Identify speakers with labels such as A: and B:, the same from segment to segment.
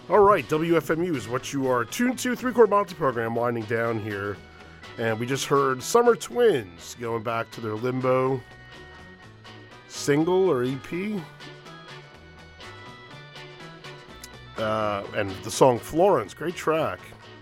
A: All right, WFMU is what you are tuned to. Three-Chord Monty program winding down here. And we just heard Summer Twins going back to their Limbo single or EP. And the song Florence, great track.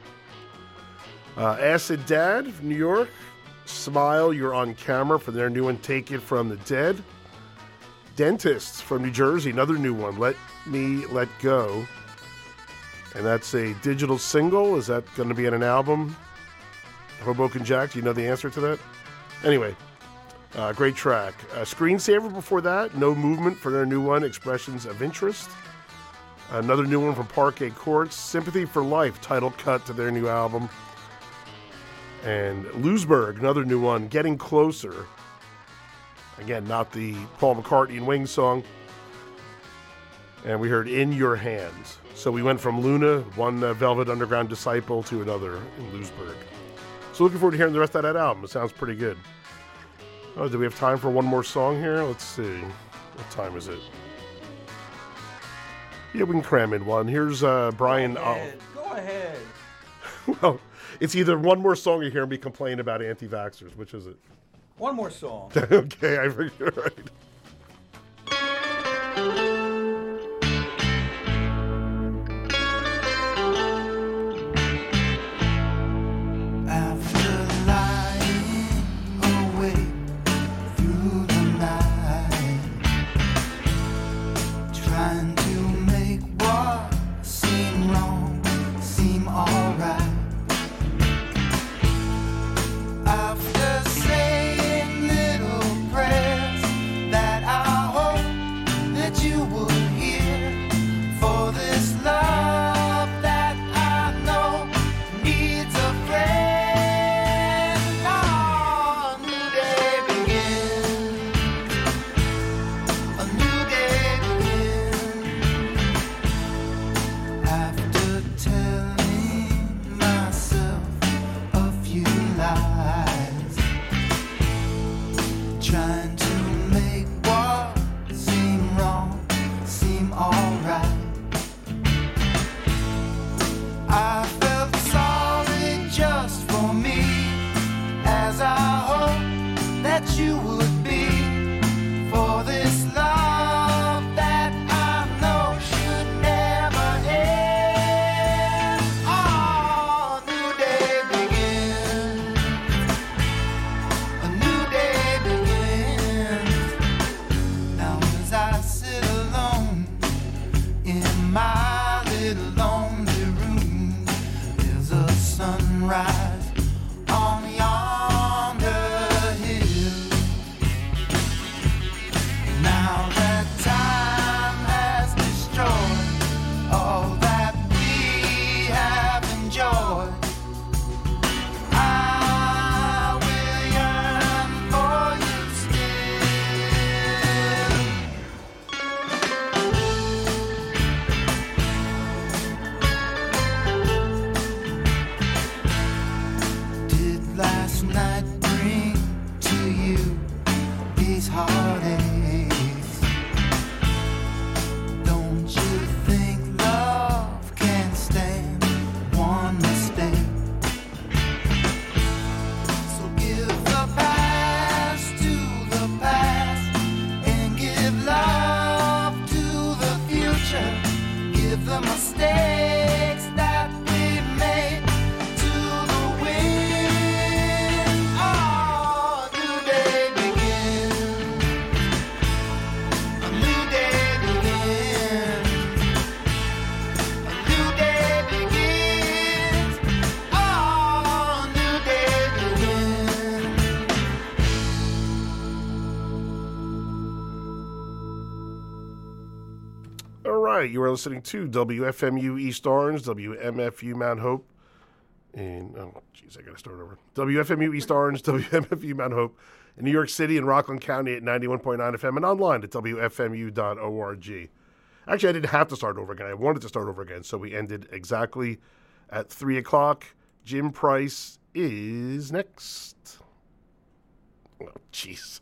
A: Acid Dad from New York, Smile, You're on Camera for their new one, Take It From the Dead. Dentists from New Jersey, another new one, Let Me Let Go. And that's a digital single. Is that going to be in an album? Hoboken Jack, do you know the answer to that? Anyway, great track. Screensaver before that, No Movement for their new one, Expressions of Interest. Another new one from Parquet Courts, Sympathy for Life, title cut to their new album. And Lewisburg, another new one, Getting Closer. Again, not the Paul McCartney and Wings song. And we heard In Your Hands. So we went from Luna, one Velvet Underground disciple, to another in Lewisburg. So looking forward to hearing the rest of that album. It sounds pretty good. Oh, do we have time for one more song here? Let's see. What time is it? Yeah, we can cram in one. Here's Brian.
B: Go ahead.
A: Well, it's either one more song you hear me complain about anti-vaxxers. Which is it?
B: One more song.
A: Okay, I figured you're right. You are listening to WFMU East Orange, WMFU Mount Hope, and I gotta start over. WFMU East Orange, WMFU Mount Hope, in New York City and Rockland County at 91.9 FM and online at WFMU.org. Actually, I didn't have to start over again. I wanted to start over again, so we ended exactly at 3 o'clock. Jim Price is next. Oh, jeez.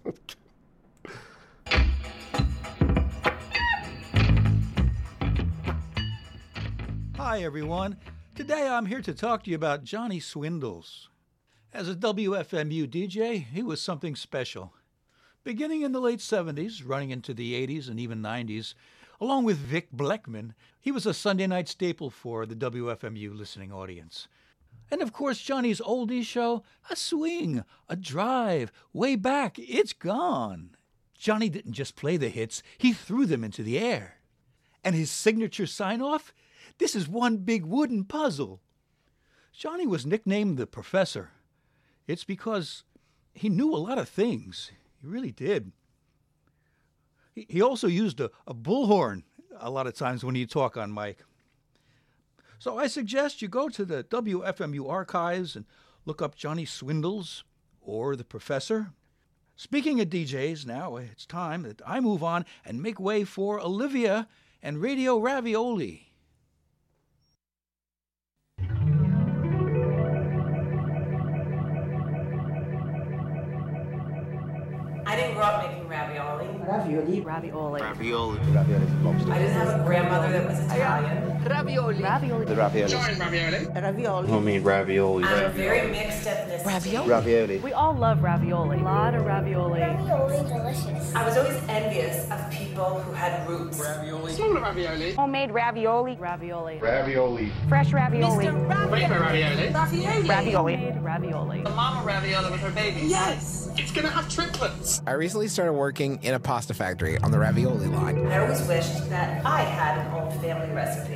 B: Hi, everyone. Today I'm here to talk to you about Johnny Swindles. As a WFMU DJ, he was something special. Beginning in the late 70s, running into the 80s and even 90s, along with Vic Bleckman, he was a Sunday night staple for the WFMU listening audience. And of course, Johnny's oldies show, a swing, a drive, way back, it's gone. Johnny didn't just play the hits, he threw them into the air. And his signature sign-off? This is one big wooden puzzle. Johnny was nicknamed the Professor. It's because he knew a lot of things. He really did. He also used a bullhorn a lot of times when he'd talk on mic. So I suggest you go to the WFMU archives and look up Johnny Swindles or the Professor. Speaking of DJs, now it's time that I move on and make way for Olivia and Radio Ravioli.
C: I didn't grow up making ravioli.
D: Ravioli.
E: Ravioli.
D: Ravioli.
C: I didn't have a grandmother that was Italian.
E: Ravioli.
D: Ravioli. The ravioli.
C: Ravioli.
D: Homemade ravioli.
C: I'm a very mixed ethnicity.
D: Ravioli.
E: We all love ravioli. A lot of ravioli.
F: Ravioli delicious.
C: I was always envious of people who had roots.
G: Ravioli.
E: Homemade ravioli. Ravioli.
G: Ravioli.
E: Fresh ravioli.
G: Ravioli.
E: Ravioli. Made ravioli.
C: The mama ravioli with her baby.
G: Yes. It's gonna have triplets.
H: I recently started working in a pasta factory on the ravioli line.
C: I always wished that I had an old family recipe.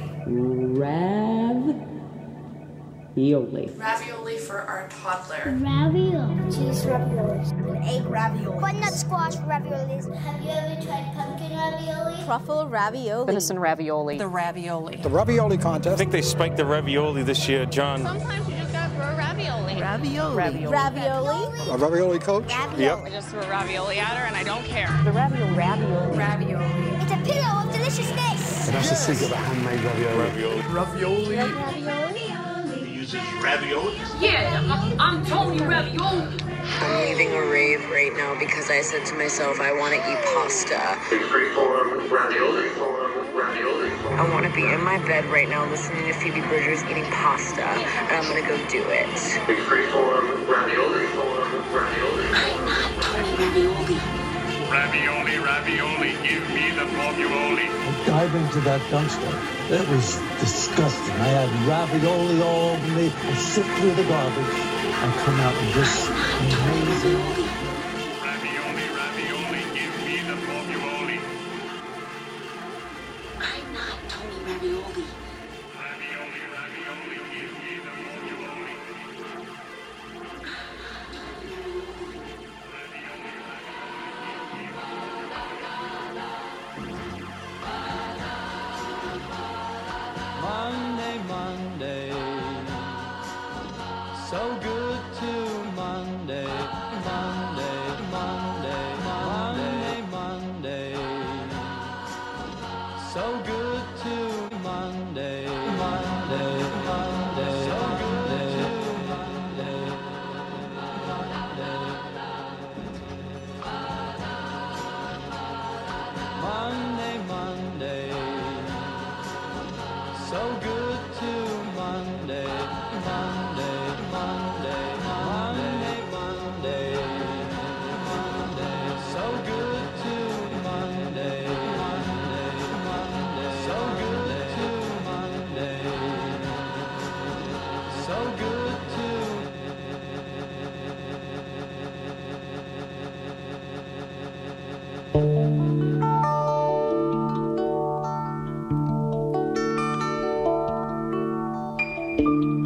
I: Ravioli.
J: Ravioli for our toddler.
F: Ravioli. Cheese raviolis. Egg ravioli. Butternut squash raviolis. Have you ever tried pumpkin ravioli?
I: Truffle ravioli.
E: Venison ravioli.
J: The ravioli.
K: The ravioli contest. I think they spiked the ravioli this year, John.
L: Sometimes you just gotta throw a ravioli.
I: Ravioli.
E: Ravioli.
I: Ravioli.
K: A ravioli coach?
F: Ravioli.
K: Yep.
L: I just threw a ravioli at her and I don't care.
E: The ravioli. Ravioli.
J: Ravioli.
F: It's a pillow of deliciousness.
K: And that's the secret of a handmade ravioli.
G: Ravioli.
F: Ravioli.
G: He uses ravioli.
L: Yeah, I'm Tony Ravioli.
C: I'm leaving a rave right now because I said to myself, I want to eat pasta.
G: Freeform ravioli. Ravioli.
C: I want to be in my bed right now listening to Phoebe Bridgers eating pasta, and I'm going to go do it.
G: Freeform ravioli. Ravioli. Ravioli, ravioli, give me the ravioli.
M: Dive into that dumpster. It was disgusting. I had ravioli all over me. I sift through the garbage and come out with this amazing.
G: Ravioli, ravioli, give me the ravioli.
J: I'm not Tony Ravioli.
G: Ravioli, ravioli, give me the ravioli.
B: Monday, Monday, so good to Monday, Monday, Monday, Monday, Monday, so good to Monday, Monday, Monday, so good to Monday, Monday, Monday. So good to Monday, Monday, Monday, Monday, Monday, Monday. So good to Monday, Monday, Monday. So good to Monday. So good to.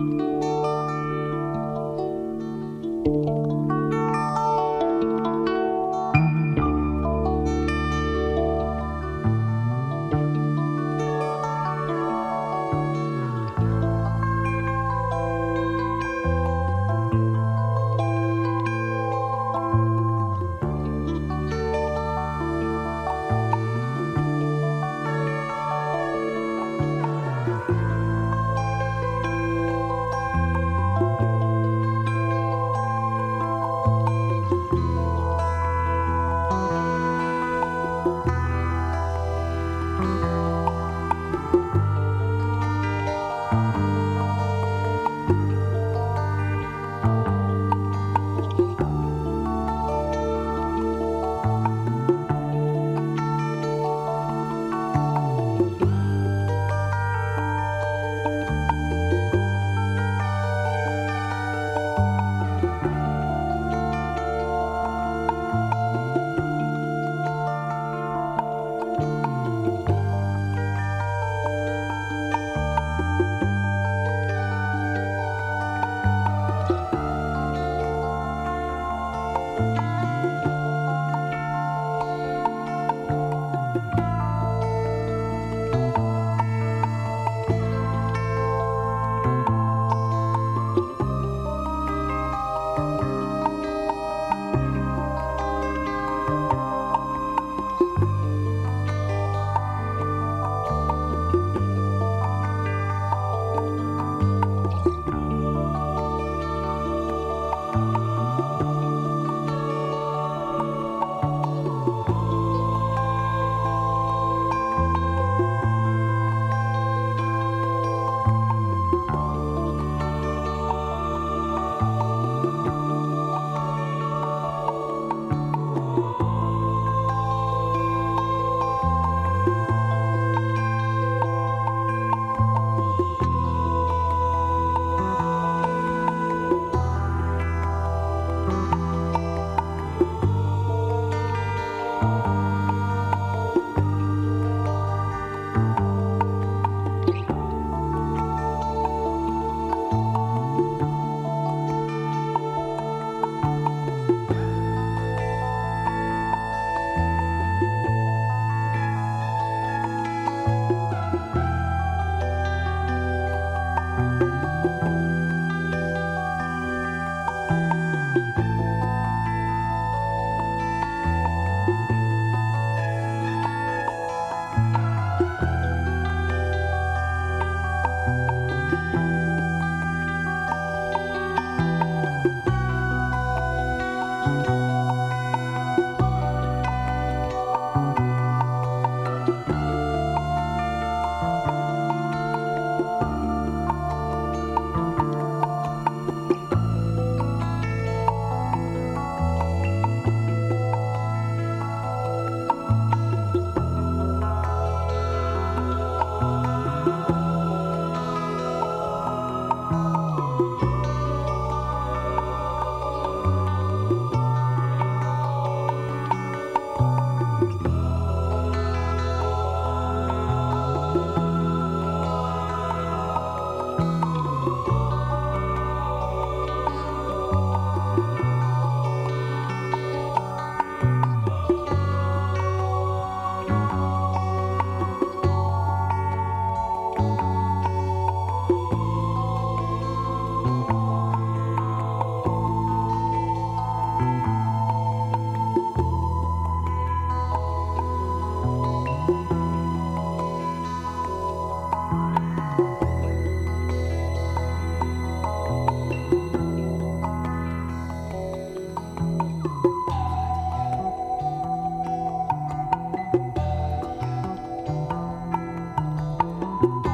A: Bye.